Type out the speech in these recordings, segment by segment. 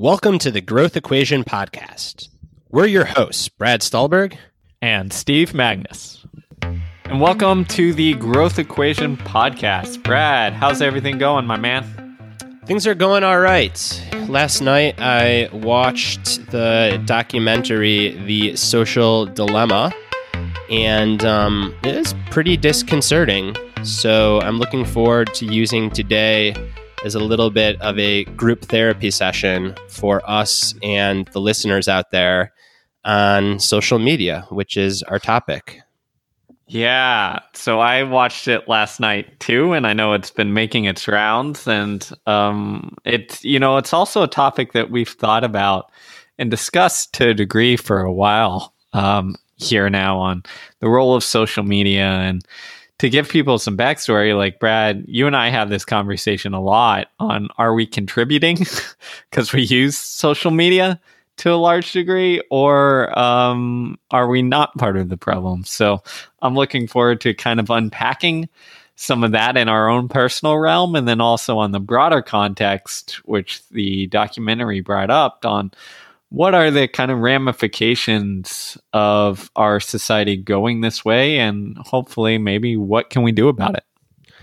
Welcome to the Growth Equation Podcast. We're your hosts, Brad Stulberg and Steve Magnus. And welcome to the Growth Equation Podcast. Brad, how's everything going, my man? Things are going all right. Last night, I watched the documentary, The Social Dilemma, and it was pretty disconcerting. So I'm looking forward to using today as a little bit of a group therapy session for us and the listeners out there on social media, which is our topic. Yeah, so I watched it last night too, and I know it's been making its rounds, and it's also a topic that we've thought about and discussed to a degree for a while here now on the role of social media. And to give people some backstory, like Brad, you and I have this conversation a lot on, are we contributing because we use social media to a large degree, or are we not part of the problem? So I'm looking forward to kind of unpacking some of that in our own personal realm, and then also on the broader context, which the documentary brought up, on what are the kind of ramifications of our society going this way, and hopefully maybe what can we do about it?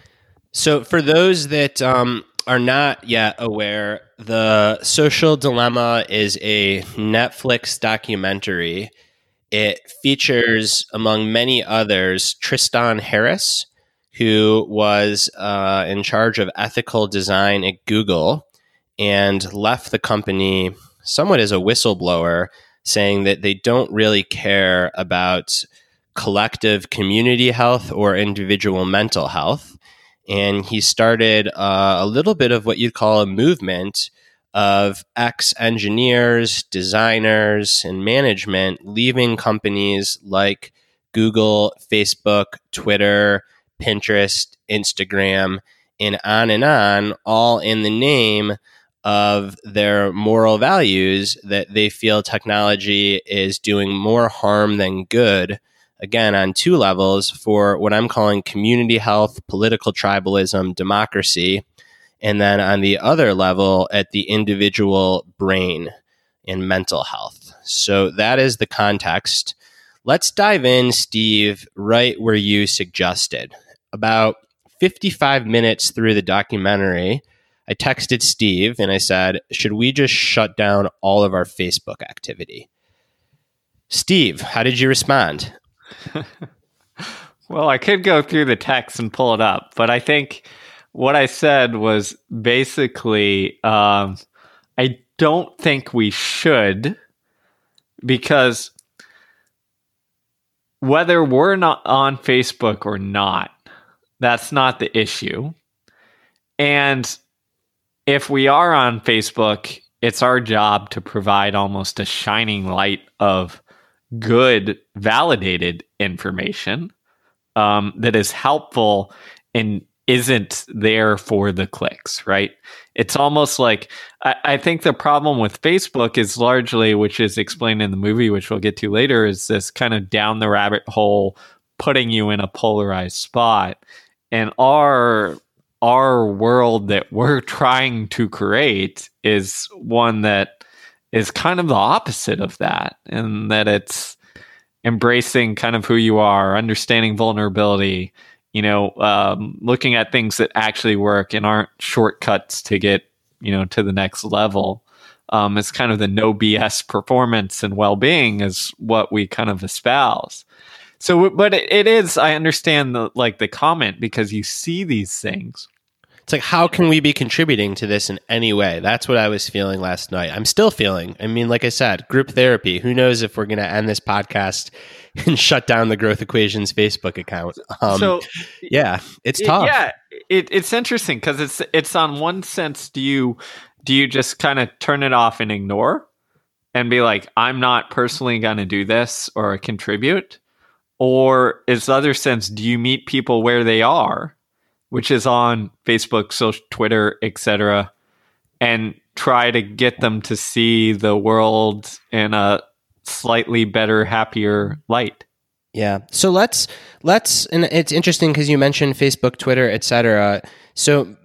So for those that are not yet aware, The Social Dilemma is a Netflix documentary. It features, among many others, Tristan Harris, who was in charge of ethical design at Google and left the company somewhat as a whistleblower, saying that they don't really care about collective community health or individual mental health. And he started a little bit of what you'd call a movement of ex-engineers, designers, and management leaving companies like Google, Facebook, Twitter, Pinterest, Instagram, and on, all in the name of their moral values that they feel technology is doing more harm than good, again, on two levels, for what I'm calling community health, political tribalism, democracy, and then on the other level at the individual brain and mental health. So that is the context. Let's dive in, Steve, right where you suggested. About 55 minutes through the documentary, I texted Steve and I said, should we just shut down all of our Facebook activity? Steve, how did you respond? Well, I could go through the text and pull it up, but I think what I said was basically, I don't think we should, because whether we're not on Facebook or not, that's not the issue. And if we are on Facebook, it's our job to provide almost a shining light of good, validated information that is helpful and isn't there for the clicks, right? It's almost like, I think the problem with Facebook is largely, which is explained in the movie, which we'll get to later, is this kind of down the rabbit hole, putting you in a polarized spot. And our world that we're trying to create is one that is kind of the opposite of that, and that it's embracing kind of who you are, understanding vulnerability, looking at things that actually work and aren't shortcuts to get, to the next level. It's kind of the no BS performance and well-being is what we kind of espouse. So, but it is, I understand the comment, because you see these things. It's like, how can we be contributing to this in any way? That's what I was feeling last night. I'm still feeling. I mean, like I said, group therapy. Who knows if we're going to end this podcast and shut down the Growth Equations Facebook account. It's tough. Yeah, it's interesting because it's on one sense, do you just kind of turn it off and ignore and be like, I'm not personally going to do this or contribute? Or is the other sense, do you meet people where they are, which is on Facebook, social, Twitter, etc., and try to get them to see the world in a slightly better, happier light? Yeah. So let's, and it's interesting because you mentioned Facebook, Twitter, etc. So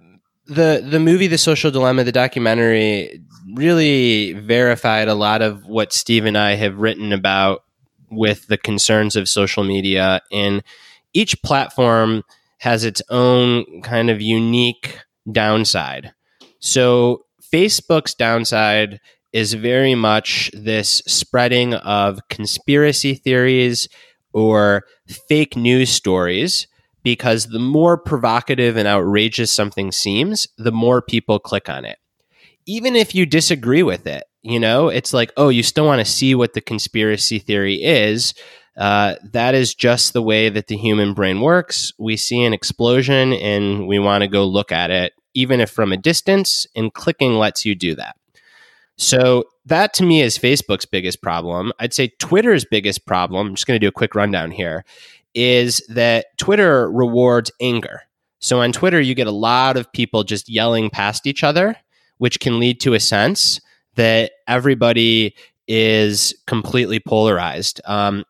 the movie The Social Dilemma, the documentary, really verified a lot of what Steve and I have written about with the concerns of social media. And each platform has its own kind of unique downside. So Facebook's downside is very much this spreading of conspiracy theories or fake news stories, because the more provocative and outrageous something seems, the more people click on it. Even if you disagree with it, it's like, oh, you still want to see what the conspiracy theory is. That is just the way that the human brain works. We see an explosion and we want to go look at it, even if from a distance, and clicking lets you do that. So that to me is Facebook's biggest problem. I'd say Twitter's biggest problem, I'm just going to do a quick rundown here, is that Twitter rewards anger. So on Twitter, you get a lot of people just yelling past each other, which can lead to a sense that everybody is completely polarized.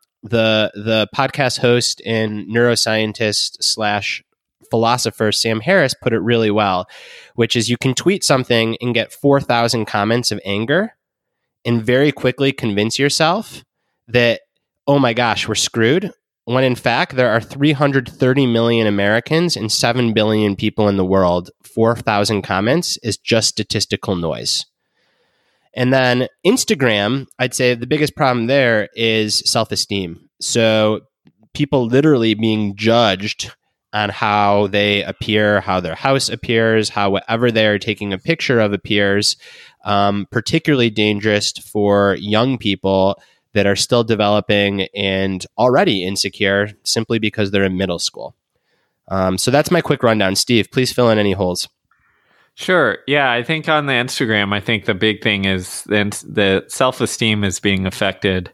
The podcast host and neuroscientist / philosopher Sam Harris put it really well, which is you can tweet something and get 4,000 comments of anger and very quickly convince yourself that, oh my gosh, we're screwed, when in fact there are 330 million Americans and 7 billion people in the world. 4,000 comments is just statistical noise. And then Instagram, I'd say the biggest problem there is self-esteem. So people literally being judged on how they appear, how their house appears, how whatever they're taking a picture of appears, particularly dangerous for young people that are still developing and already insecure simply because they're in middle school. So that's my quick rundown. Steve, please fill in any holes. Sure. Yeah, I think on the Instagram, I think the big thing is the self-esteem is being affected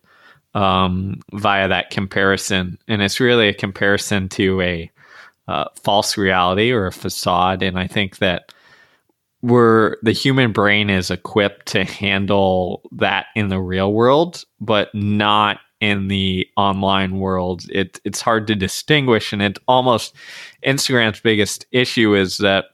via that comparison. And it's really a comparison to a false reality or a facade. And I think that the human brain is equipped to handle that in the real world, but not in the online world. It's hard to distinguish, and Instagram's biggest issue is that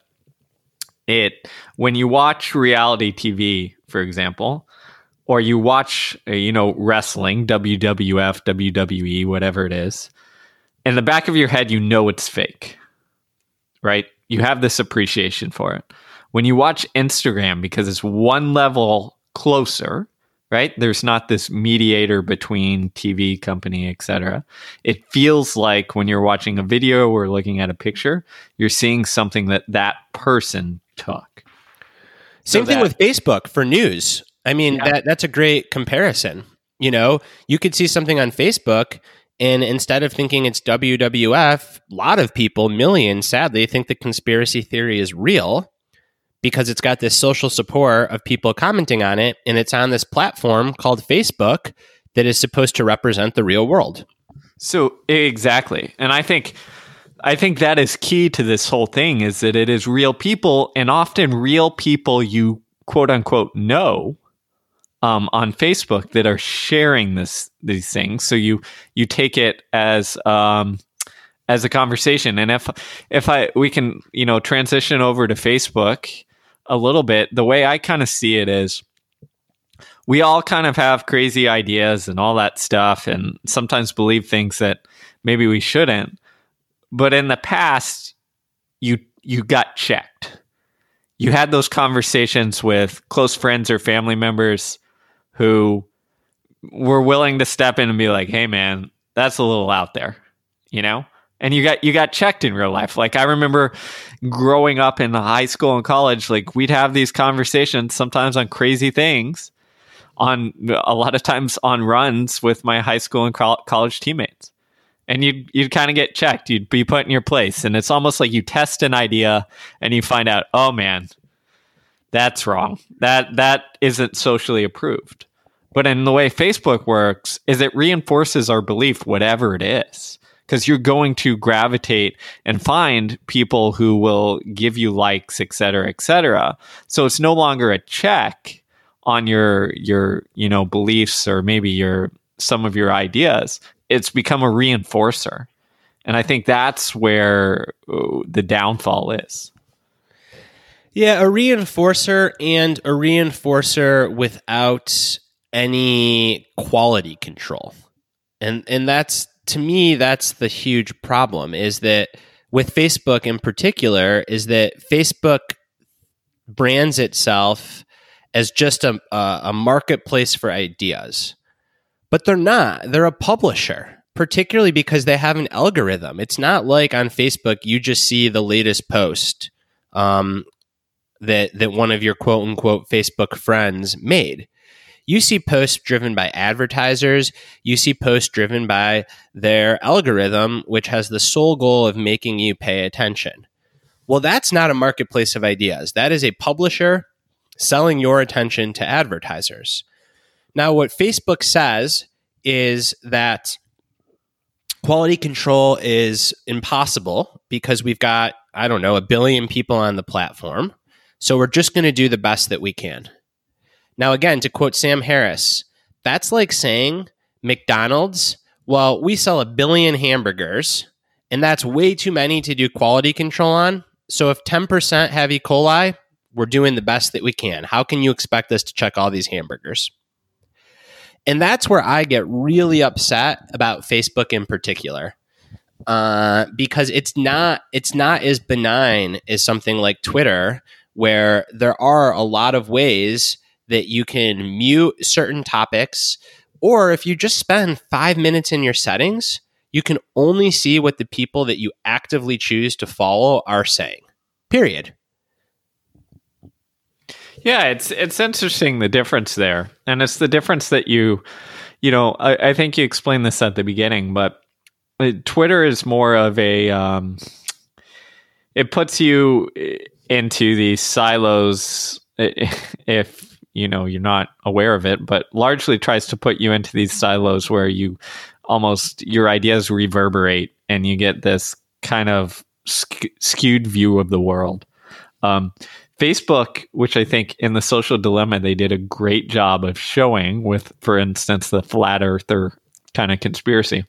when you watch reality TV, for example, or you watch wrestling, WWF, WWE, whatever it is, in the back of your head, it's fake, right? You have this appreciation for it. When you watch Instagram, because it's one level closer, right? There's not this mediator between TV company, etc. It feels like when you're watching a video or looking at a picture, you're seeing something that person took. Same thing with Facebook for news. I mean, that's a great comparison. You could see something on Facebook, and instead of thinking it's WWF, a lot of people, millions, sadly, think the conspiracy theory is real, because it's got this social support of people commenting on it, and it's on this platform called Facebook that is supposed to represent the real world. So exactly. And I think that is key to this whole thing, is that it is real people, and often real people you quote unquote know on Facebook that are sharing these things. So you take it as a conversation. And if we can transition over to Facebook a little bit, the way I kind of see it is we all kind of have crazy ideas and all that stuff, and sometimes believe things that maybe we shouldn't. But in the past, you got checked. You had those conversations with close friends or family members who were willing to step in and be like, "Hey, man, that's a little out there," And you got checked in real life. Like I remember growing up in high school and college, like we'd have these conversations sometimes on crazy things, a lot of times on runs with my high school and college teammates. And you'd kind of get checked. You'd be put in your place. And it's almost like you test an idea and you find out, oh man, that's wrong. That isn't socially approved. But in the way Facebook works is it reinforces our belief, whatever it is. Because you're going to gravitate and find people who will give you likes, et cetera, et cetera. So it's no longer a check on your beliefs or maybe some of your ideas. It's become a reinforcer. And I think that's where the downfall is. Yeah, a reinforcer without any quality control. And that's, to me, that's the huge problem, is that with Facebook in particular, is that Facebook brands itself as just a marketplace for ideas. But they're not. They're a publisher, particularly because they have an algorithm. It's not like on Facebook you just see the latest post that one of your quote unquote Facebook friends made. You see posts driven by advertisers. You see posts driven by their algorithm, which has the sole goal of making you pay attention. Well, that's not a marketplace of ideas. That is a publisher selling your attention to advertisers. Now, what Facebook says is that quality control is impossible because we've got, I don't know, 1 billion people on the platform. So we're just going to do the best that we can. Now, again, to quote Sam Harris, that's like saying McDonald's, well, we sell 1 billion hamburgers, and that's way too many to do quality control on. So if 10% have E. coli, we're doing the best that we can. How can you expect us to check all these hamburgers? And that's where I get really upset about Facebook in particular, because it's not as benign as something like Twitter, where there are a lot of ways that you can mute certain topics, or if you just spend 5 minutes in your settings, you can only see what the people that you actively choose to follow are saying. Period. Yeah, it's interesting, the difference there. And it's the difference that I think you explained this at the beginning, but Twitter is more of a, it puts you into these silos if, you're not aware of it, but largely tries to put you into these silos where your ideas reverberate and you get this kind of skewed view of the world. Facebook, which I think in the Social Dilemma, they did a great job of showing with, for instance, the flat earther kind of conspiracy,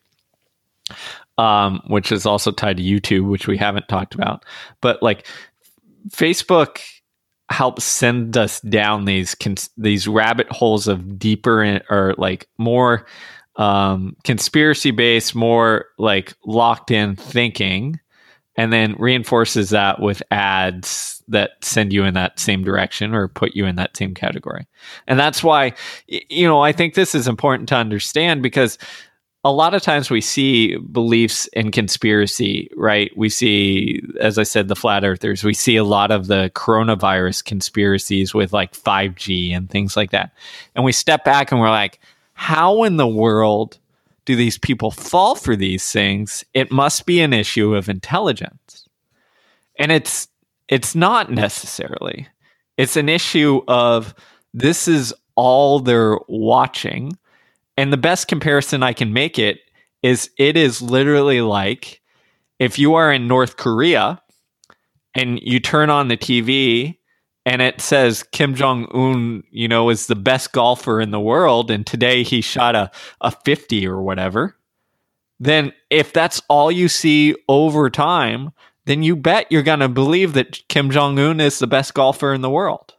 which is also tied to YouTube, which we haven't talked about. But like Facebook helps send us down these rabbit holes of deeper or like more conspiracy based, more like locked in thinking, and then reinforces that with ads that send you in that same direction or put you in that same category. And that's why, I think this is important to understand, because a lot of times we see beliefs in conspiracy, right? We see, as I said, the flat earthers. We see a lot of the coronavirus conspiracies with like 5G and things like that. And we step back and we're like, how in the world do these people fall for these things? It must be an issue of intelligence. And it's not necessarily. It's an issue of this is all they're watching. And the best comparison I can make it is literally like if you are in North Korea and you turn on the TV and it says Kim Jong-un, is the best golfer in the world, and today he shot a 50 or whatever, then if that's all you see over time, then you bet you're going to believe that Kim Jong-un is the best golfer in the world.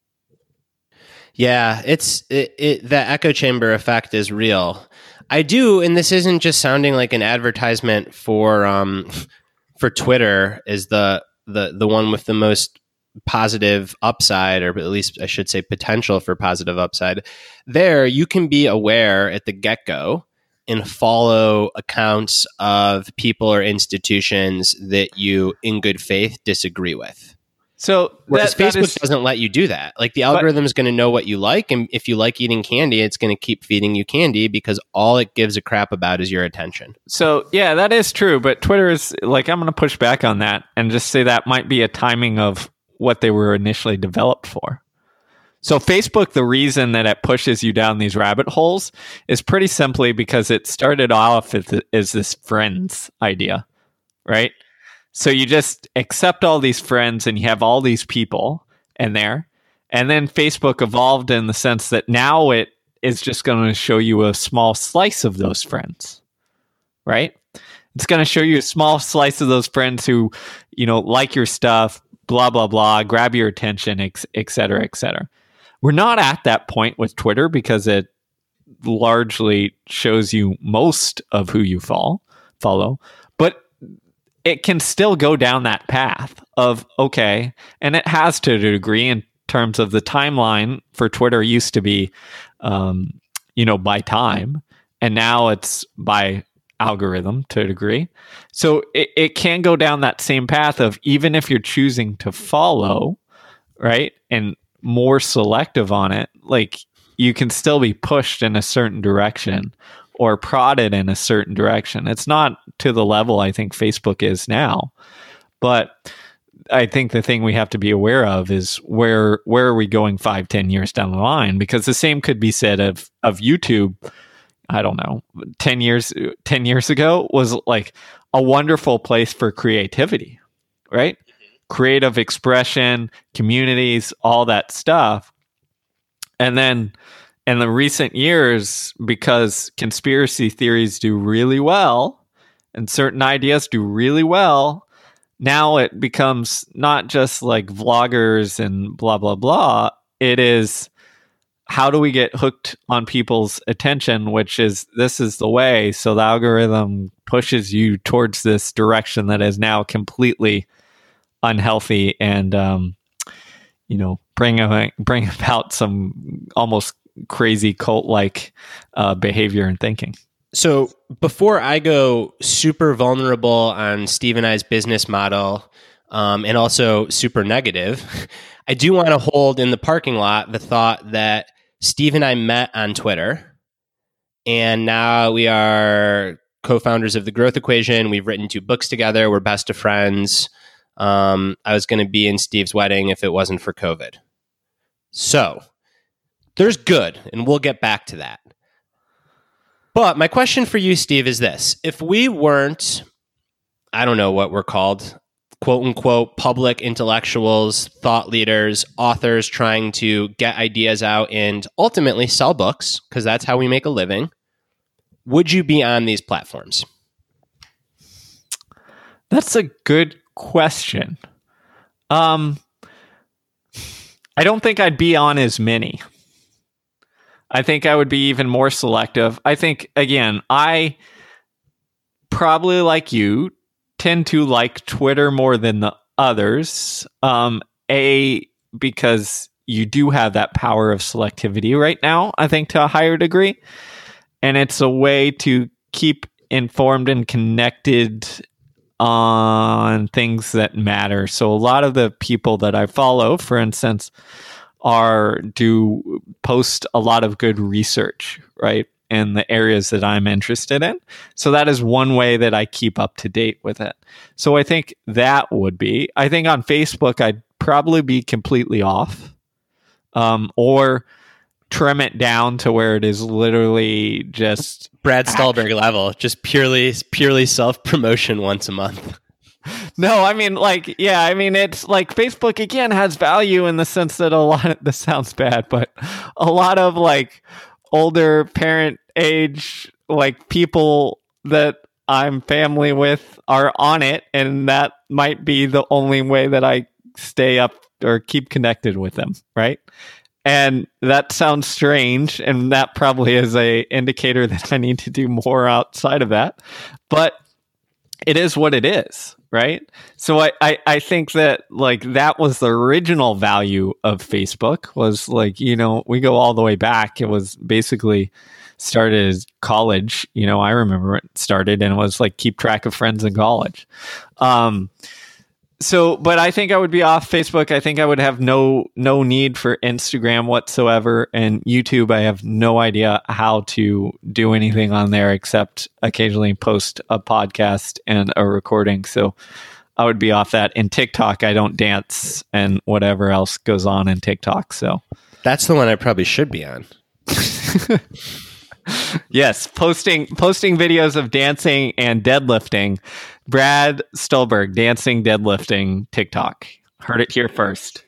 Yeah, the echo chamber effect is real. I do, and this isn't just sounding like an advertisement for Twitter as the one with the most positive upside, or at least I should say potential for positive upside. There, you can be aware at the get-go and follow accounts of people or institutions that you, in good faith, disagree with. So whereas Facebook doesn't let you do that. Like the algorithm is going to know what you like, and if you like eating candy, it's going to keep feeding you candy because all it gives a crap about is your attention. So yeah, that is true. But Twitter is like, I'm going to push back on that and just say that might be a timing of what they were initially developed for. So Facebook, the reason that it pushes you down these rabbit holes is pretty simply because it started off as this friends idea, right? So you just accept all these friends and you have all these people in there. And then Facebook evolved in the sense that now it is just going to show you a small slice of those friends, right? It's going to show you a small slice of those friends who, like your stuff, blah, blah, blah, grab your attention, et cetera, et cetera. We're not at that point with Twitter because it largely shows you most of who you follow, but it can still go down that path of, okay, and it has to a degree in terms of the timeline for Twitter used to be, by time, and now it's by algorithm to a degree. So it can go down that same path of, even if you're choosing to follow, right, and more selective on it, like you can still be pushed in a certain direction or prodded in a certain direction. It's not to the level I think Facebook is now, but I think the thing we have to be aware of is where are we going 5-10 years down the line? Because the same could be said of YouTube. I don't know, 10 years ago was like a wonderful place for creativity, right? Creative expression, communities, all that stuff. And then in the recent years, because conspiracy theories do really well and certain ideas do really well, now it becomes not just like vloggers and blah, blah, blah. It is, how do we get hooked on people's attention, which is, this is the way. So the algorithm pushes you towards this direction that is now completely unhealthy and, bring about some almost crazy cult-like behavior and thinking. So before I go super vulnerable on Steve and I's business model, and also super negative, I do want to hold in the parking lot the thought that Steve and I met on Twitter, and now we are co-founders of The Growth Equation. We've written 2 books together. We're best of friends. I was going to be in Steve's wedding if it wasn't for COVID. So there's good, and we'll get back to that. But my question for you, Steve, is this. If we weren't, I don't know what we're called, quote unquote, public intellectuals, thought leaders, authors trying to get ideas out and ultimately sell books, because that's how we make a living, would you be on these platforms? That's a good question. I don't think I'd be on as many. I think I would be even more selective. I think, again, I probably, like you, tend to like Twitter more than the others. Because you do have that power of selectivity right now, I think, to a higher degree. And it's a way to keep informed and connected on things that matter. So a lot of the people that I follow, for instance, do post a lot of good research, right, in the areas that I'm interested in. So that is one way that I keep up to date with it. So I think that would be. I think on Facebook, I'd probably be completely off, or trim it down to where it is literally just Brad Stulberg level, just purely self-promotion once a month. No, I mean, it's like Facebook again has value in the sense that this sounds bad, but a lot of like older parent age, like people that I'm family with are on it, and that might be the only way that I stay up or keep connected with them, right? And that sounds strange, and that probably is a indicator that I need to do more outside of that, but it is what it is, right? So I think that like that was the original value of Facebook, was like, we go all the way back. It was basically started as college. I remember it started, and it was like keep track of friends in college. But I think I would be off Facebook. I think I would have no need for Instagram whatsoever. And YouTube, I have no idea how to do anything on there except occasionally post a podcast and a recording. So I would be off that. In TikTok, I don't dance and whatever else goes on in TikTok. So that's the one I probably should be on. Yes, posting videos of dancing and deadlifting. Brad Stulberg, dancing, deadlifting, TikTok. Heard it here first.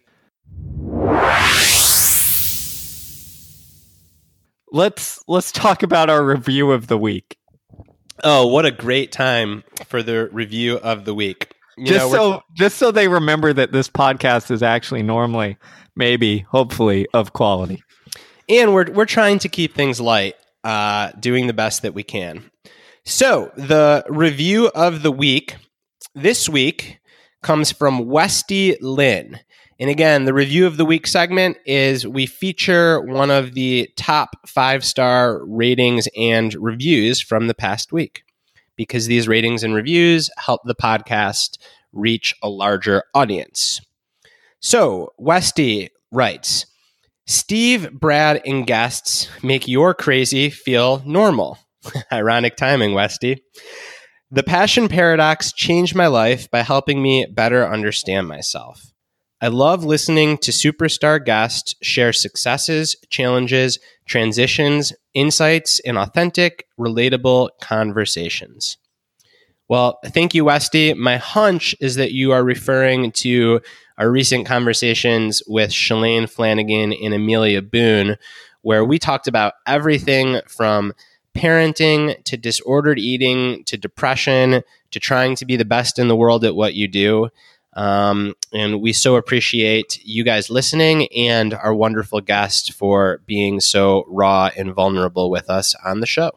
Let's talk about our review of the week. Oh, what a great time for the review of the week. Just so they remember that this podcast is actually normally, maybe, hopefully, of quality. And we're trying to keep things light, doing the best that we can. So the review of the week this week comes from Westy Lynn. And again, the review of the week segment is we feature one of the top 5-star ratings and reviews from the past week, because these ratings and reviews help the podcast reach a larger audience. So Westy writes, Steve, Brad, and guests make your crazy feel normal. Ironic timing, Westy. The Passion Paradox changed my life by helping me better understand myself. I love listening to superstar guests share successes, challenges, transitions, insights, and authentic, relatable conversations. Well, thank you, Westy. My hunch is that you are referring to our recent conversations with Shalane Flanagan and Amelia Boone, where we talked about everything from parenting to disordered eating to depression to trying to be the best in the world at what you do. And we so appreciate you guys listening and our wonderful guest for being so raw and vulnerable with us on the show.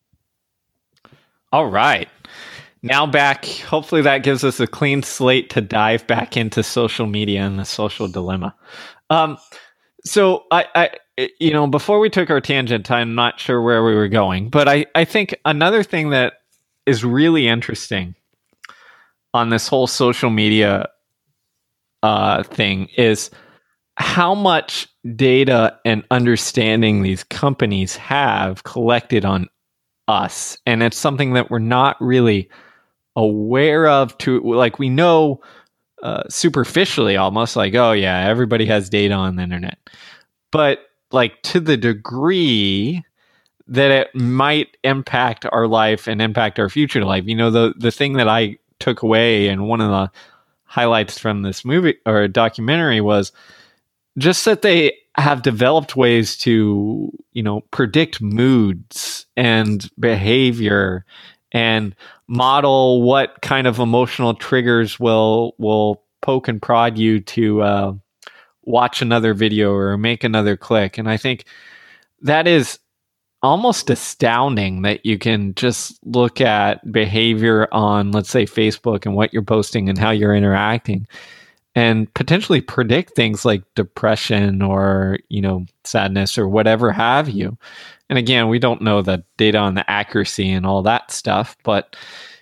All right. Now back, hopefully that gives us a clean slate to dive back into social media and the social dilemma. So I before we took our tangent, I'm not sure where we were going, but I think another thing that is really interesting on this whole social media thing is how much data and understanding these companies have collected on us. And it's something that we're not really aware of, we know superficially almost, like, oh yeah, everybody has data on the internet. But like to the degree that it might impact our life and impact our future life. The thing that I took away and one of the highlights from this movie or documentary was just that they have developed ways to, predict moods and behavior and model what kind of emotional triggers will poke and prod you to watch another video or make another click. And I think that is almost astounding that you can just look at behavior on, let's say, Facebook and what you're posting and how you're interacting and potentially predict things like depression or, sadness or whatever have you. And again, we don't know the data on the accuracy and all that stuff, but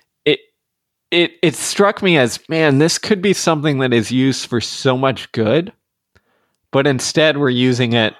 it struck me as, man, this could be something that is used for so much good, but instead we're using it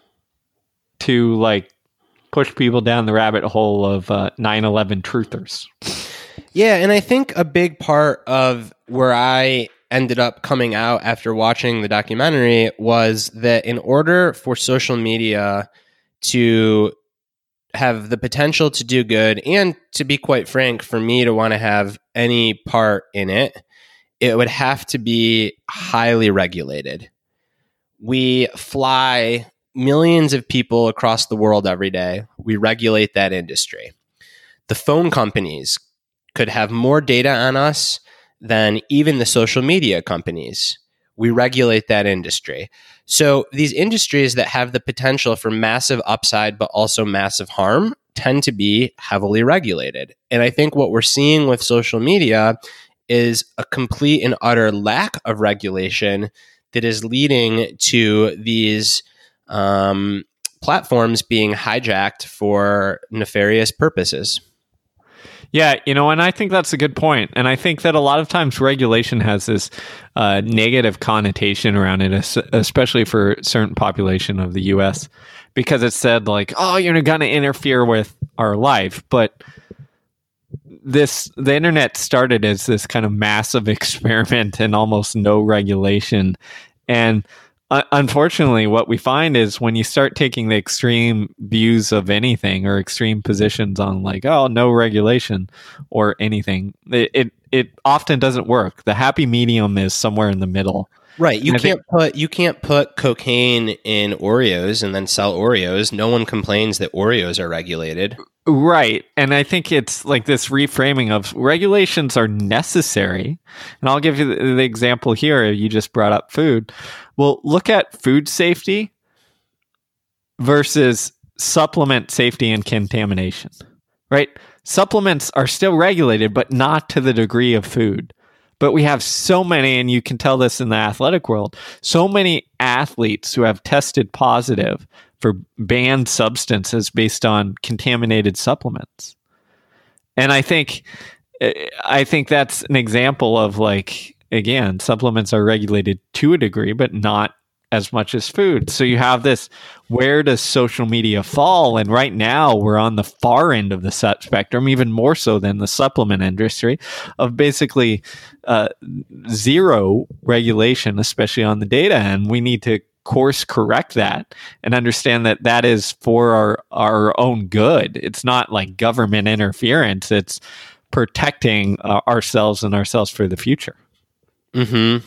to push people down the rabbit hole of 9/11 truthers. Yeah, and I think a big part of where I ended up coming out after watching the documentary was that in order for social media to have the potential to do good, and to be quite frank, for me to want to have any part in it, it would have to be highly regulated. We fly millions of people across the world every day. We regulate that industry. The phone companies could have more data on us than even the social media companies. We regulate that industry. So these industries that have the potential for massive upside but also massive harm tend to be heavily regulated. And I think what we're seeing with social media is a complete and utter lack of regulation that is leading to these platforms being hijacked for nefarious purposes. Yeah, and I think that's a good point. And I think that a lot of times regulation has this negative connotation around it, especially for a certain population of the U.S., because it's said oh, you're going to interfere with our life. But the internet started as this kind of massive experiment and almost no regulation. And unfortunately, what we find is when you start taking the extreme views of anything or extreme positions on no regulation or anything, it often doesn't work. The happy medium is somewhere in the middle. Right. You can't put cocaine in Oreos and then sell Oreos. No one complains that Oreos are regulated. Right. And I think it's like this reframing of regulations are necessary. And I'll give you the example here. You just brought up food. Well, look at food safety versus supplement safety and contamination, right? Supplements are still regulated, but not to the degree of food. But we have so many, and you can tell this in the athletic world, so many athletes who have tested positive for banned substances based on contaminated supplements. And I think that's an example of, like, again, supplements are regulated to a degree, but not as much as food. So you have this, where does social media fall? And right now we're on the far end of the spectrum, even more so than the supplement industry, of basically zero regulation, especially on the data. And we need to course correct that and understand that that is for our own good. It's not like government interference. It's protecting ourselves for the future. Mm-hmm.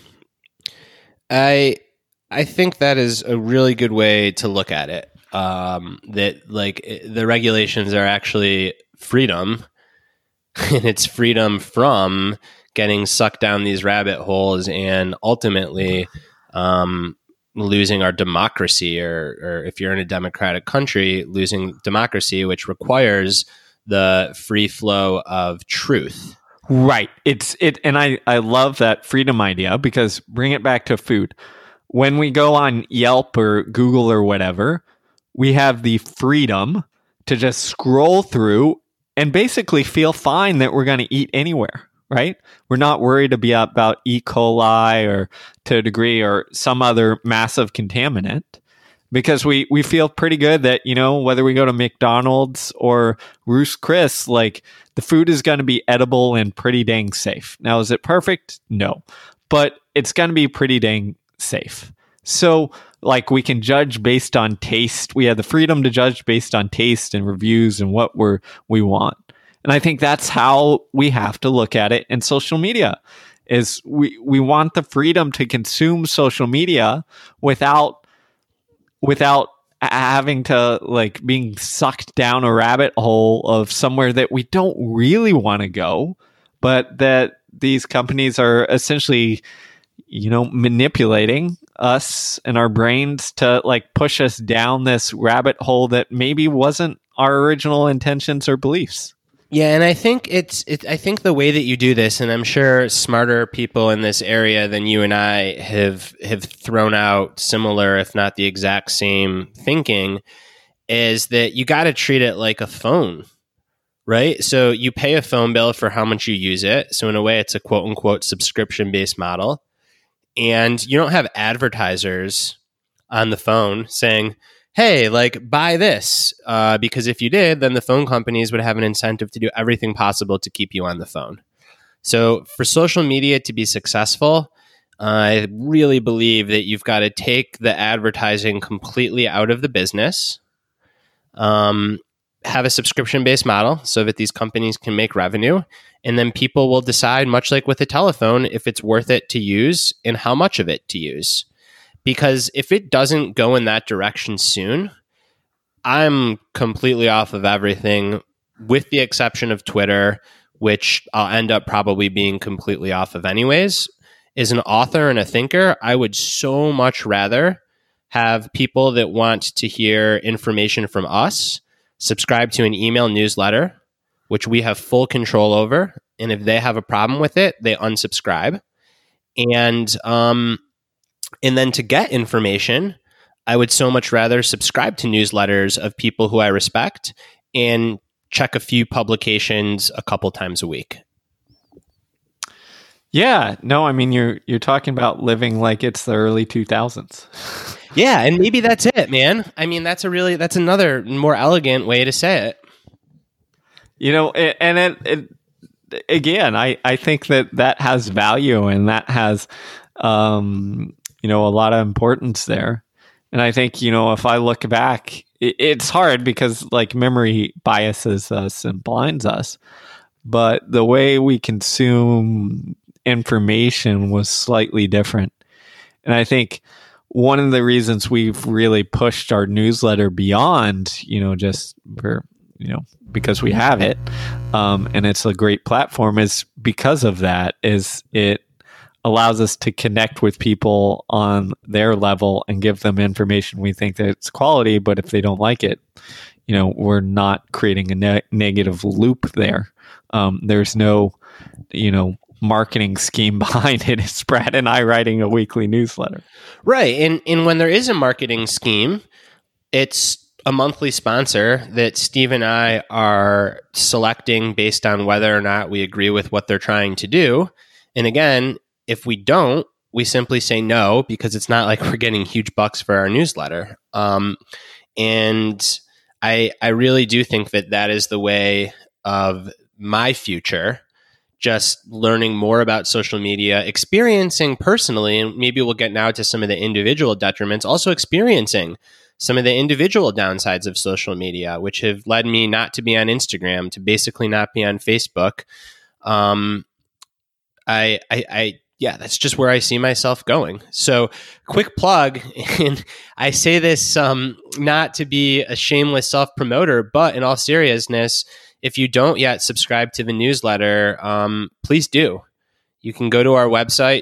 I think that is a really good way to look at it. That, like, the regulations are actually freedom, and it's freedom from getting sucked down these rabbit holes and ultimately losing our democracy, or if you're in a democratic country, losing democracy, which requires the free flow of truth. Right. And I love that freedom idea, because bring it back to food. When we go on Yelp or Google or whatever, we have the freedom to just scroll through and basically feel fine that we're going to eat anywhere, right? We're not worried about E. coli or, to a degree, or some other massive contaminant, because we feel pretty good that, you know, whether we go to McDonald's or Ruth's Chris, like, the food is going to be edible and pretty dang safe. Now, is it perfect? No, but it's going to be pretty dang safe. So, like, we can judge based on taste. We have the freedom to judge based on taste and reviews and what we want. And I think that's how we have to look at it in social media. Is we want the freedom to consume social media without having to, like, being sucked down a rabbit hole of somewhere that we don't really want to go, but that these companies are essentially, you know, manipulating us and our brains to, like, push us down this rabbit hole that maybe wasn't our original intentions or beliefs. Yeah, and I think I think the way that you do this, and I'm sure smarter people in this area than you and I have thrown out similar, if not the exact same thinking, is that you got to treat it like a phone, right? So you pay a phone bill for how much you use it. So in a way, it's a quote unquote subscription-based model. And you don't have advertisers on the phone saying, hey, like, buy this, because if you did, then the phone companies would have an incentive to do everything possible to keep you on the phone. So for social media to be successful, I really believe that you've got to take the advertising completely out of the business, have a subscription-based model so that these companies can make revenue, and then people will decide, much like with a telephone, if it's worth it to use and how much of it to use. Because if it doesn't go in that direction soon, I'm completely off of everything, with the exception of Twitter, which I'll end up probably being completely off of anyways. As an author and a thinker, I would so much rather have people that want to hear information from us subscribe to an email newsletter, which we have full control over. And if they have a problem with it, they unsubscribe. And then to get information, I would so much rather subscribe to newsletters of people who I respect and check a few publications a couple times a week. Yeah, no, I mean, you're talking about living like it's the early 2000s. Yeah, and maybe that's it, man. I mean, that's another more elegant way to say it. You know, and again, I think that has value, and that has you know, a lot of importance there. And I think, you know, if I look back, it's hard because, like, memory biases us and blinds us. But the way we consume information was slightly different. And I think one of the reasons we've really pushed our newsletter beyond, just for, because we have it, and it's a great platform, is because of that. Is it allows us to connect with people on their level and give them information we think that it's quality, but if they don't like it, we're not creating a negative loop there. There's no, marketing scheme behind it. It's Brad and I writing a weekly newsletter. Right. And when there is a marketing scheme, it's a monthly sponsor that Steve and I are selecting based on whether or not we agree with what they're trying to do. And again, if we don't, we simply say no, because it's not like we're getting huge bucks for our newsletter. And I really do think that is the way of my future. Just learning more about social media, experiencing personally, and maybe we'll get now to some of the individual detriments, also experiencing some of the individual downsides of social media, which have led me not to be on Instagram, to basically not be on Facebook. That's just where I see myself going. So quick plug, and I say this not to be a shameless self-promoter, but in all seriousness, if you don't yet subscribe to the newsletter, please do. You can go to our website,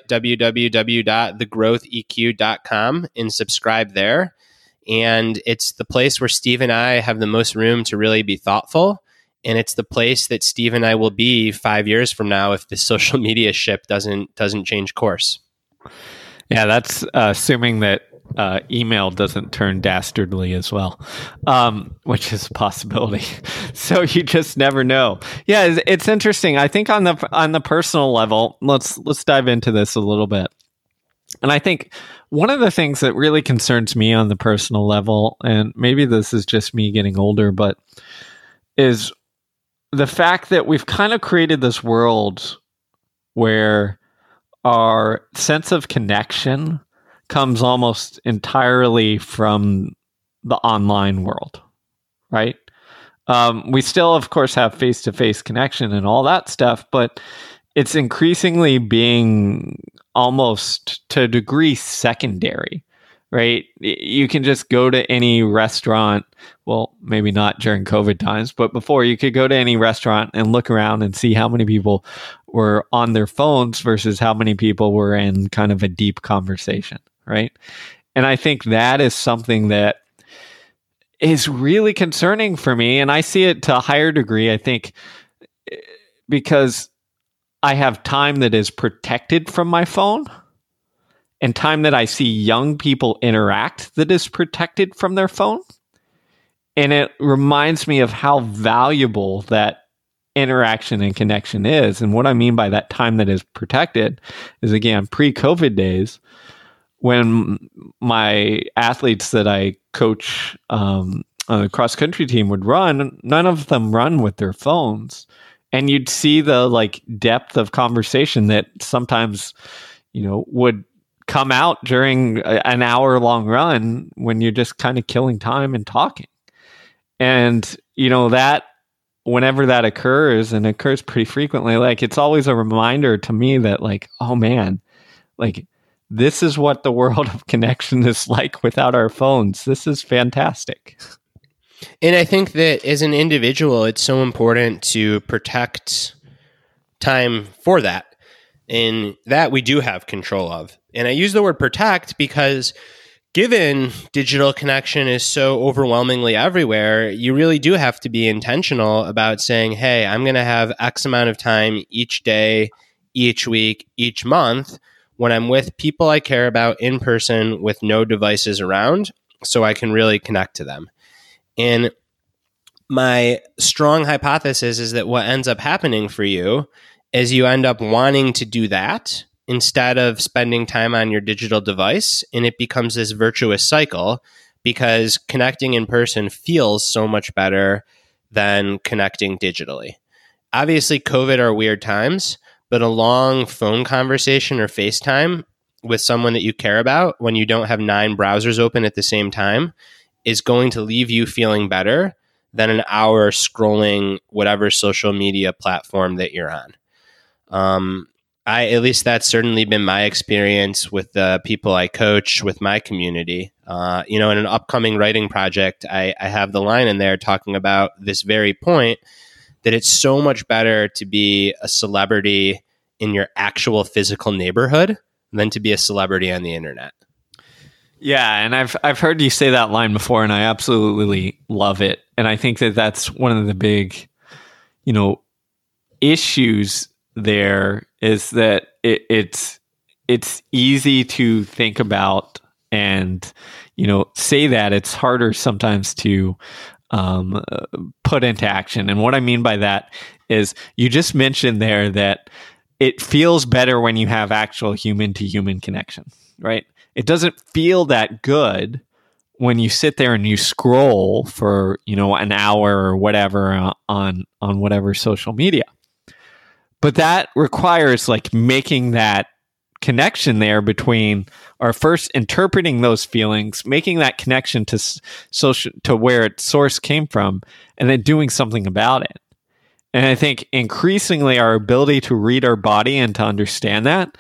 www.thegrowtheq.com, and subscribe there. And it's the place where Steve and I have the most room to really be thoughtful. And it's the place that Steve and I will be 5 years from now if the social media ship doesn't change course. Yeah, that's assuming that email doesn't turn dastardly as well, which is a possibility. So you just never know. Yeah, it's interesting. I think on the personal level, let's dive into this a little bit. And I think one of the things that really concerns me on the personal level, and maybe this is just me getting older, but is the fact that we've kind of created this world where our sense of connection comes almost entirely from the online world, right? We still, of course, have face-to-face connection and all that stuff, but it's increasingly being almost to a degree secondary, right? You can just go to any restaurant. Well, maybe not during COVID times, but before, you could go to any restaurant and look around and see how many people were on their phones versus how many people were in kind of a deep conversation, right? And I think that is something that is really concerning for me. And I see it to a higher degree, I think, because I have time that is protected from my phone and time that I see young people interact that is protected from their phone. And it reminds me of how valuable that interaction and connection is. And what I mean by that time that is protected is, again, pre-COVID days, when my athletes that I coach on the cross-country team would run, none of them run with their phones. And you'd see the depth of conversation that sometimes, would come out during an hour-long run when you're just kind of killing time and talking. And, that whenever that occurs, and it occurs pretty frequently, it's always a reminder to me that oh man, this is what the world of connection is like without our phones. This is fantastic. And I think that as an individual, it's so important to protect time for that. And that we do have control of. And I use the word protect because given digital connection is so overwhelmingly everywhere, you really do have to be intentional about saying, hey, I'm going to have X amount of time each day, each week, each month when I'm with people I care about in person with no devices around, so I can really connect to them. And my strong hypothesis is that what ends up happening for you is you end up wanting to do that instead of spending time on your digital device. And it becomes this virtuous cycle because connecting in person feels so much better than connecting digitally. Obviously, COVID are weird times, but a long phone conversation or FaceTime with someone that you care about when you don't have 9 browsers open at the same time is going to leave you feeling better than an hour scrolling whatever social media platform that you're on. At least that's certainly been my experience with the people I coach with my community. In an upcoming writing project, I have the line in there talking about this very point, that it's so much better to be a celebrity in your actual physical neighborhood than to be a celebrity on the internet. Yeah, and I've heard you say that line before, and I absolutely love it. And I think that that's one of the big, issues there, is that it's easy to think about and say that. It's harder sometimes to put into action. And what I mean by that is, you just mentioned there that it feels better when you have actual human to human connection, right? It doesn't feel that good when you sit there and you scroll for, an hour or whatever on whatever social media. But that requires making that connection there between, or first interpreting those feelings, making that connection to social, to where its source came from, and then doing something about it. And I think increasingly our ability to read our body and to understand that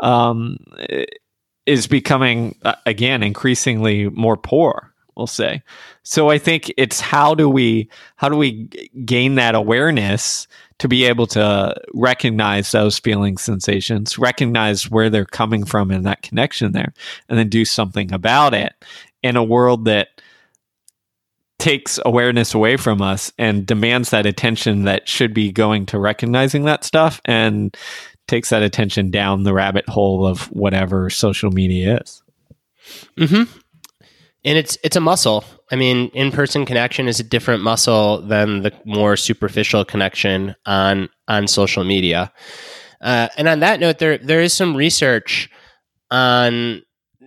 is becoming, again, increasingly more poor, we'll say. So I think it's how do we gain that awareness to be able to recognize those feeling sensations, recognize where they're coming from and that connection there, and then do something about it in a world that takes awareness away from us and demands that attention that should be going to recognizing that stuff, and takes that attention down the rabbit hole of whatever social media is. Mm-hmm. And it's a muscle. I mean, in-person connection is a different muscle than the more superficial connection on social media. And on that note, there is some research on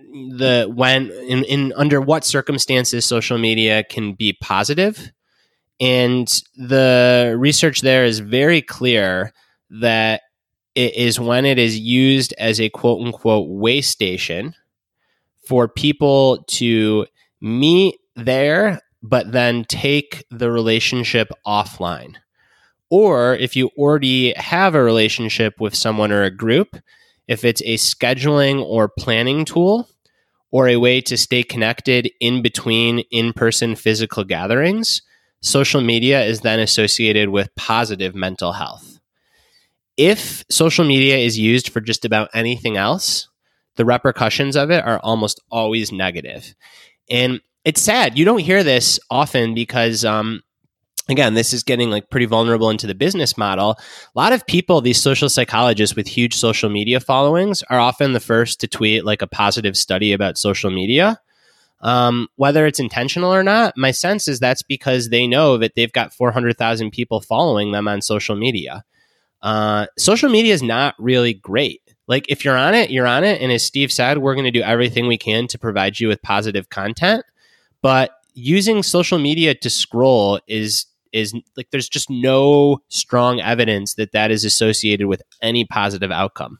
under what circumstances social media can be positive. And the research there is very clear that it is when it is used as a quote unquote way station for people to meet there, but then take the relationship offline. Or if you already have a relationship with someone or a group, if it's a scheduling or planning tool, or a way to stay connected in between in-person physical gatherings, social media is then associated with positive mental health. If social media is used for just about anything else, the repercussions of it are almost always negative. And it's sad. You don't hear this often because, again, this is getting pretty vulnerable into the business model. A lot of people, these social psychologists with huge social media followings, are often the first to tweet a positive study about social media. Whether it's intentional or not, my sense is that's because they know that they've got 400,000 people following them on social media. Social media is not really great. If you're on it, you're on it. And as Steve said, we're going to do everything we can to provide you with positive content. But using social media to scroll is there's just no strong evidence that is associated with any positive outcome.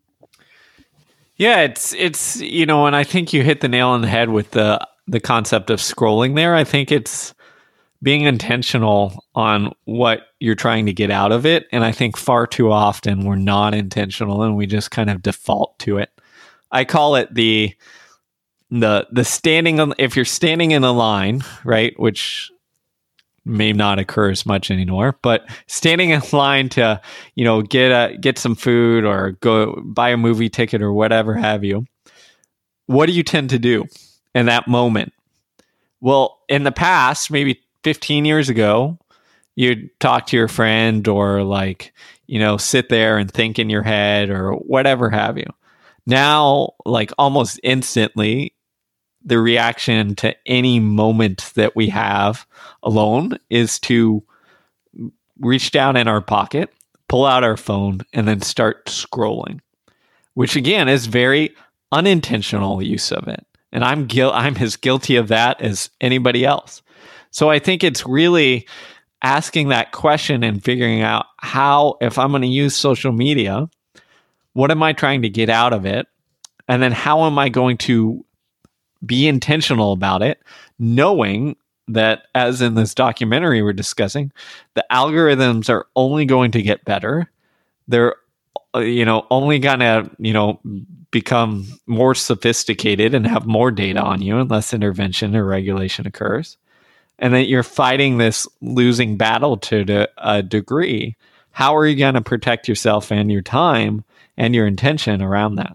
Yeah, it's and I think you hit the nail on the head with the concept of scrolling there. I think it's being intentional on what you're trying to get out of it. And I think far too often we're not intentional and we just kind of default to it. I call it the standing on, if you're standing in a line, right, which may not occur as much anymore, but standing in line to, get some food or go buy a movie ticket or whatever have you, what do you tend to do in that moment? Well, in the past, maybe 15 years ago, you'd talk to your friend or sit there and think in your head or whatever have you. Now, almost instantly, the reaction to any moment that we have alone is to reach down in our pocket, pull out our phone, and then start scrolling, which again is very unintentional use of it. And I'm as guilty of that as anybody else. So I think it's really asking that question and figuring out how, if I'm going to use social media, what am I trying to get out of it? And then how am I going to be intentional about it, knowing that, as in this documentary we're discussing, the algorithms are only going to get better. They're only gonna, become more sophisticated and have more data on you unless intervention or regulation occurs. And that you're fighting this losing battle to a degree. How are you going to protect yourself and your time and your intention around that?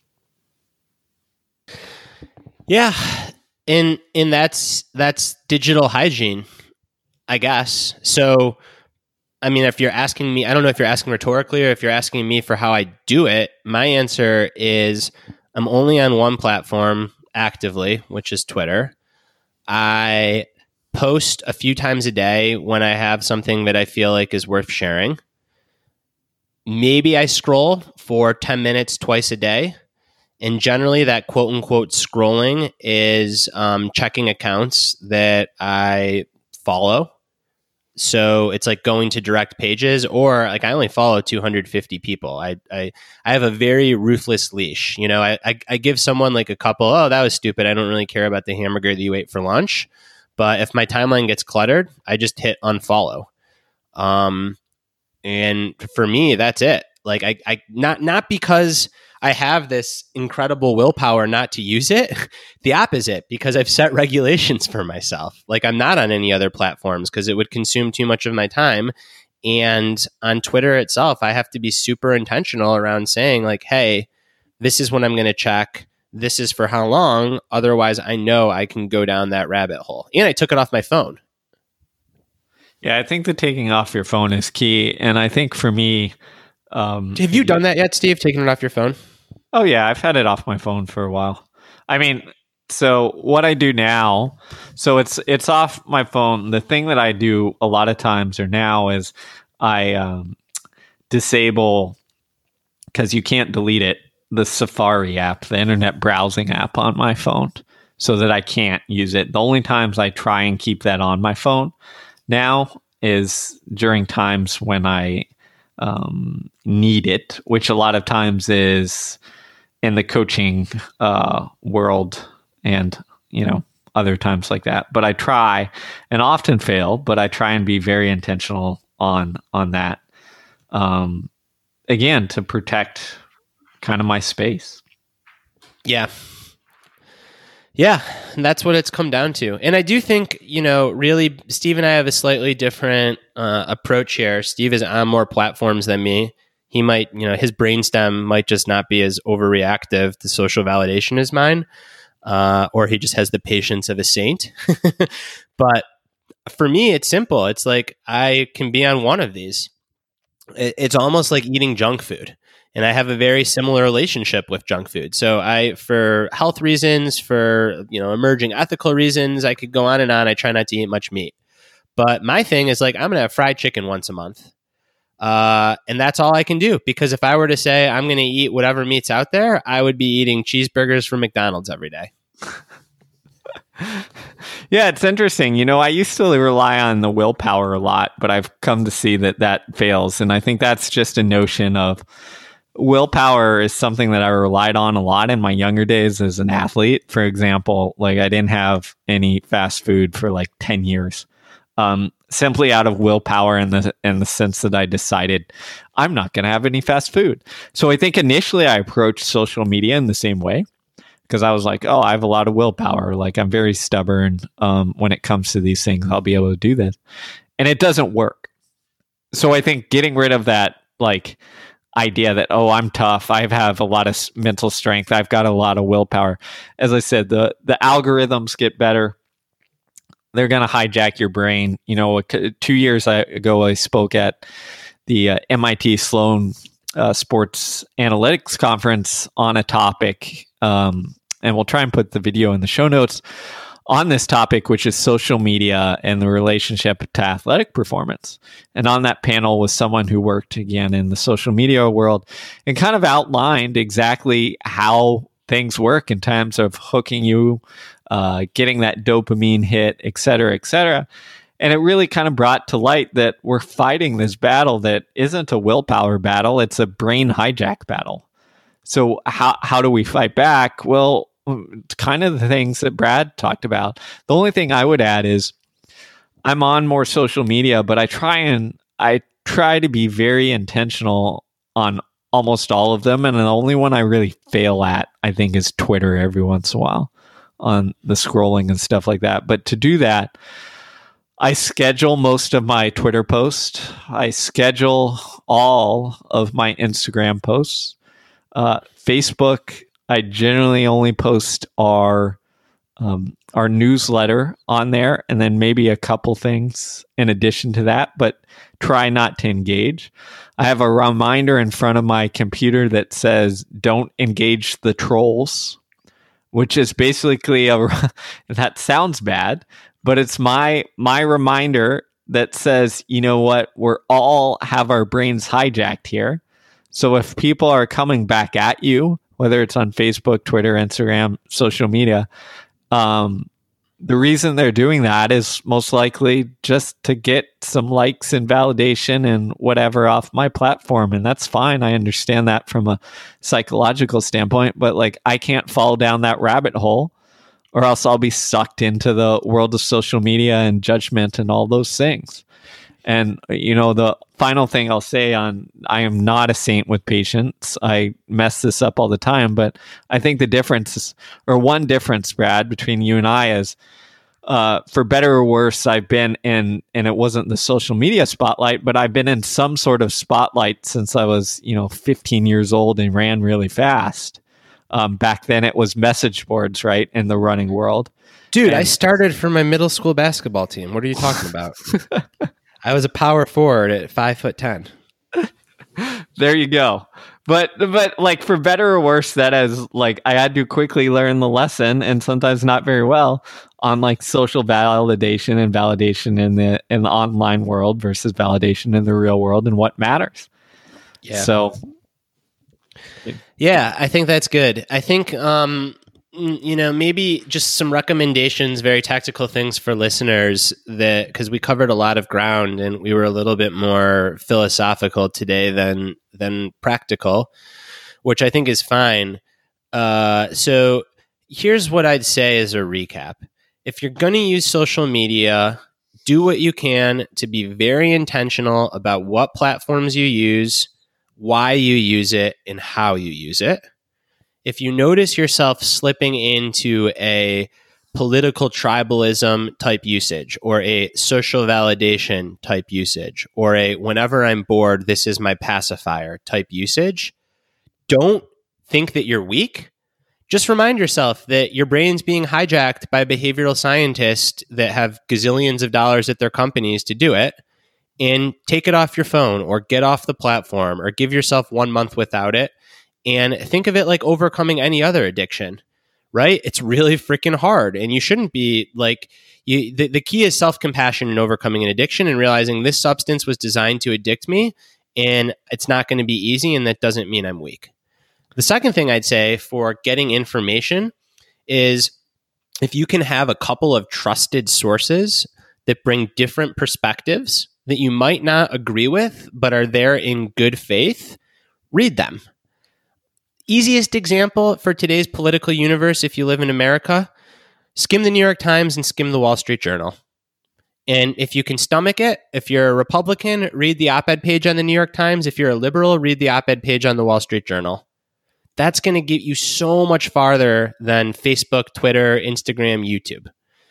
Yeah. And that's digital hygiene, I guess. So, I mean, if you're asking me, I don't know if you're asking rhetorically or if you're asking me for how I do it, my answer is I'm only on one platform actively, which is Twitter. I post a few times a day when I have something that I feel like is worth sharing. Maybe I scroll for 10 minutes twice a day. And generally that quote unquote scrolling is checking accounts that I follow. So it's like going to direct pages, or like I only follow 250 people. I have a very ruthless leash. I give someone like a couple, oh, that was stupid. I don't really care about the hamburger that you ate for lunch. But if my timeline gets cluttered, I just hit unfollow. And for me, that's it. Like I not because I have this incredible willpower not to use it. The opposite, because I've set regulations for myself. Like I'm not on any other platforms because it would consume too much of my time. And on Twitter itself, I have to be super intentional around saying like, hey, this is when I'm going to check. This is for how long. Otherwise, I know I can go down that rabbit hole. And I took it off my phone. Yeah, I think the taking off your phone is key. And I think for me... have you done that yet, Steve, taking it off your phone? Oh, yeah, I've had it off my phone for a while. I mean, so what I do now, so it's off my phone. The thing that I do a lot of times or now is I disable, because you can't delete it, the Safari app, the internet browsing app on my phone, so that I can't use it. The only times I try and keep that on my phone now is during times when I need it, which a lot of times is in the coaching world and, other times like that. But I try, and often fail, but I try and be very intentional on that. Again, to protect kind of my space. Yeah. Yeah, and that's what it's come down to. And I do think, really, Steve and I have a slightly different approach here. Steve is on more platforms than me. He might, his brainstem might just not be as overreactive to social validation as mine, or he just has the patience of a saint. But for me, it's simple. It's like I can be on one of these. It's almost like eating junk food. And I have a very similar relationship with junk food. So for health reasons, for emerging ethical reasons, I could go on and on. I try not to eat much meat. But my thing is like I'm going to have fried chicken once a month. And that's all I can do, because if I were to say I'm going to eat whatever meat's out there, I would be eating cheeseburgers from McDonald's every day. Yeah, it's interesting. I used to rely on the willpower a lot, but I've come to see that fails. And I think that's just a notion of willpower is something that I relied on a lot in my younger days as an athlete. For example, like I didn't have any fast food for like 10 years. Simply out of willpower in the sense that I decided I'm not going to have any fast food. So I think initially I approached social media in the same way, because I was like, oh, I have a lot of willpower. Like I'm very stubborn when it comes to these things. I'll be able to do this. And it doesn't work. So I think getting rid of that like idea that, oh, I'm tough, I have a lot of mental strength, I've got a lot of willpower. As I said, the algorithms get better. They're going to hijack your brain. 2 years ago, I spoke at the MIT Sloan Sports Analytics Conference on a topic, and we'll try and put the video in the show notes on this topic, which is social media and the relationship to athletic performance. And on that panel was someone who worked, again, in the social media world and kind of outlined exactly how things work in terms of hooking you, getting that dopamine hit, et cetera, et cetera. And it really kind of brought to light that we're fighting this battle that isn't a willpower battle, it's a brain hijack battle. So how do we fight back? Well, kind of the things that Brad talked about. The only thing I would add is I'm on more social media, but I try to be very intentional on almost all of them. And the only one I really fail at, I think, is Twitter every once in a while on the scrolling and stuff like that. But to do that, I schedule most of my Twitter posts. I schedule all of my Instagram posts. Facebook, I generally only post our newsletter on there, and then maybe a couple things in addition to that, but try not to engage. I have a reminder in front of my computer that says, don't engage the trolls, which is basically that sounds bad, but it's my reminder that says, you know what, we're all have our brains hijacked here. So if people are coming back at you, whether it's on Facebook, Twitter, Instagram, social media, the reason they're doing that is most likely just to get some likes and validation and whatever off my platform. And that's fine. I understand that from a psychological standpoint, but like, I can't fall down that rabbit hole, or else I'll be sucked into the world of social media and judgment and all those things. And, you know, the final thing I'll say I am not a saint with patience. I mess this up all the time, but I think the difference is, or one difference, Brad, between you and I is, for better or worse, I've been in, and it wasn't the social media spotlight, but I've been in some sort of spotlight since I was, 15 years old and ran really fast. Back then it was message boards, right? In the running world. Dude, I started for my middle school basketball team. What are you talking about? I was a power forward at 5'10". There you go. But like, for better or worse, that is like, I had to quickly learn the lesson, and sometimes not very well, on like social validation and validation in the online world versus validation in the real world and what matters. Yeah. So yeah, I think that's good. I think maybe just some recommendations, very tactical things for listeners, that because we covered a lot of ground and we were a little bit more philosophical today than practical, which I think is fine. So here's what I'd say as a recap. If you're going to use social media, do what you can to be very intentional about what platforms you use, why you use it, and how you use it. If you notice yourself slipping into a political tribalism type usage, or a social validation type usage, or a whenever I'm bored, this is my pacifier type usage, don't think that you're weak. Just remind yourself that your brain's being hijacked by behavioral scientists that have gazillions of dollars at their companies to do it, and take it off your phone, or get off the platform, or give yourself 1 month without it. And think of it like overcoming any other addiction, right? It's really freaking hard, and you shouldn't be like, the key is self-compassion in overcoming an addiction, and realizing this substance was designed to addict me, and it's not going to be easy, and that doesn't mean I'm weak. The second thing I'd say for getting information is, if you can have a couple of trusted sources that bring different perspectives that you might not agree with, but are there in good faith, read them. Easiest example for today's political universe, if you live in America, skim the New York Times and skim the Wall Street Journal. And if you can stomach it, if you're a Republican, read the op-ed page on the New York Times. If you're a liberal, read the op-ed page on the Wall Street Journal. That's going to get you so much farther than Facebook, Twitter, Instagram, YouTube.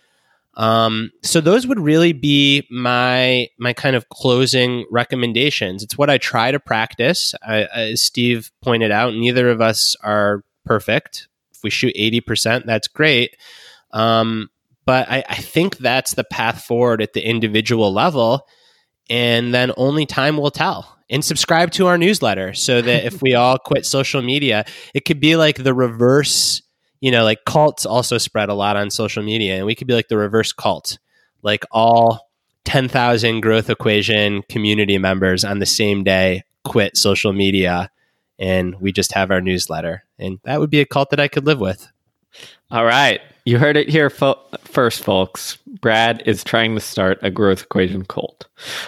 So those would really be my kind of closing recommendations. It's what I try to practice. As Steve pointed out, neither of us are perfect. If we shoot 80%, that's great. But I think that's the path forward at the individual level. And then only time will tell. And subscribe to our newsletter so that if we all quit social media, it could be like the reverse. Like cults also spread a lot on social media, and we could be like the reverse cult, like all 10,000 Growth Equation community members on the same day quit social media, and we just have our newsletter. And that would be a cult that I could live with. All right. You heard it here first, folks. Brad is trying to start a Growth Equation cult.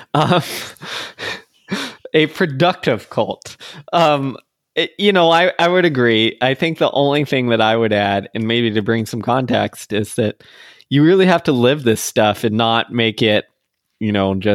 A productive cult. I would agree. I think the only thing that I would add, and maybe to bring some context, is that you really have to live this stuff and not make it, just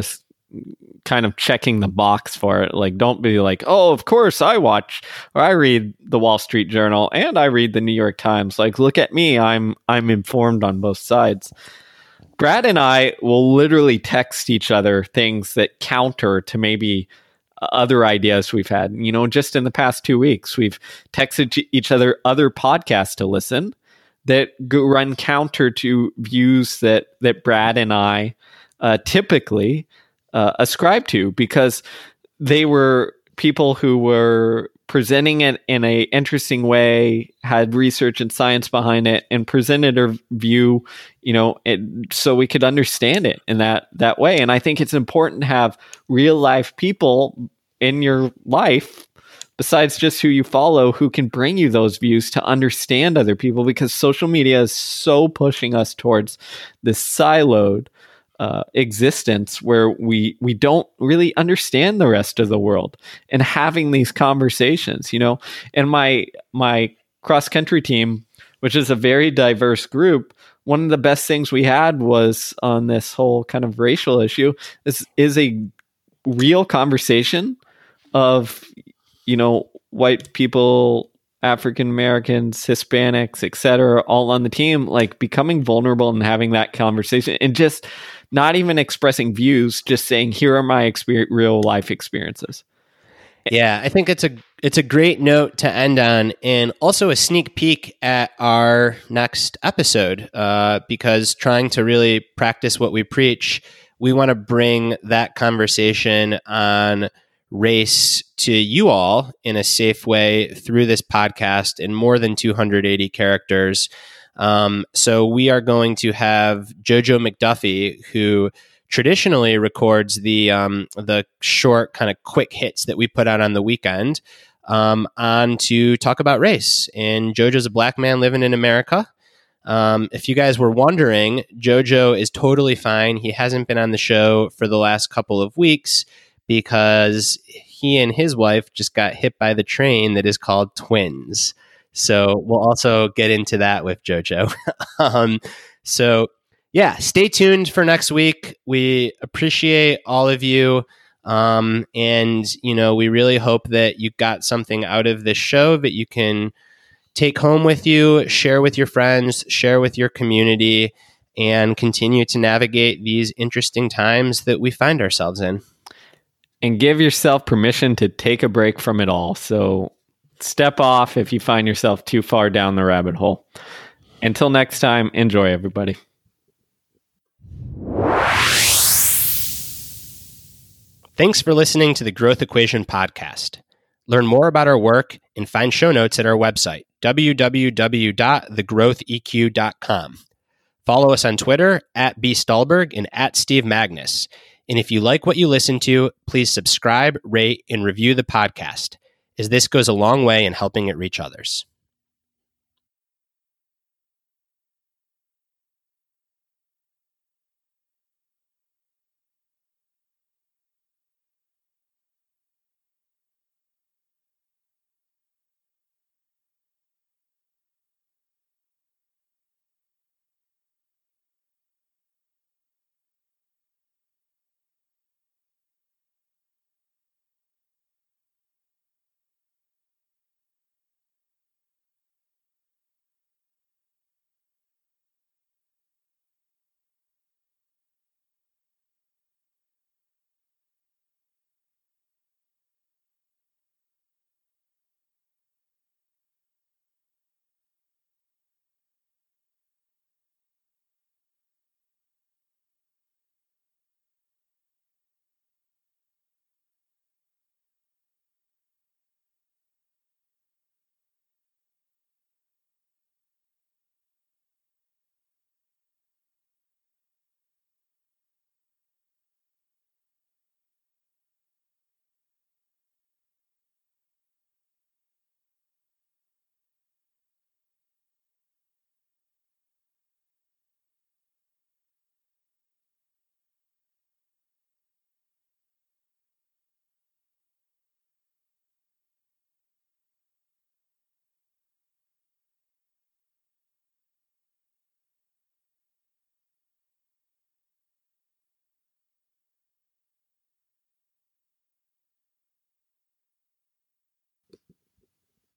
kind of checking the box for it. Like, don't be like, oh, of course I watch or I read the Wall Street Journal and I read the New York Times. Like, look at me. I'm informed on both sides. Brad and I will literally text each other things that counter to maybe other ideas we've had. You know, just in the past 2 weeks, we've texted each other other podcasts to listen that run counter to views that Brad and I typically ascribe to, because they were people who were presenting it in a interesting way, had research and science behind it, and presented a view, you know, so we could understand it in that way. And I think it's important to have real life people in your life, besides just who you follow, who can bring you those views to understand other people, because social media is so pushing us towards this siloed existence where we don't really understand the rest of the world. And having these conversations, you know, and my cross country team, which is a very diverse group, one of the best things we had was on this whole kind of racial issue is a real conversation of, you know, white people, African Americans, Hispanics, etc., all on the team, like becoming vulnerable and having that conversation, and just not even expressing views, just saying, here are my real life experiences. Yeah, I think it's a great note to end on, and also a sneak peek at our next episode, because trying to really practice what we preach, we want to bring that conversation on race to you all in a safe way through this podcast in more than 280 characters. So we are going to have Jojo McDuffie, who traditionally records the short kind of quick hits that we put out on the weekend, on to talk about race. And Jojo's a Black man living in America. If you guys were wondering, Jojo is totally fine. He hasn't been on the show for the last couple of weeks because he and his wife just got hit by the train that is called twins. So we'll also get into that with Jojo. So yeah, stay tuned for next week. We appreciate all of you. And, you know, we really hope that you got something out of this show that you can take home with you, share with your friends, share with your community, and continue to navigate these interesting times that we find ourselves in. And give yourself permission to take a break from it all. So step off if you find yourself too far down the rabbit hole. Until next time, enjoy, everybody. Thanks for listening to the Growth Equation podcast. Learn more about our work and find show notes at our website, www.thegrowtheq.com. Follow us on Twitter @bstallberg and @SteveMagnus. And if you like what you listen to, please subscribe, rate, and review the podcast, as this goes a long way in helping it reach others.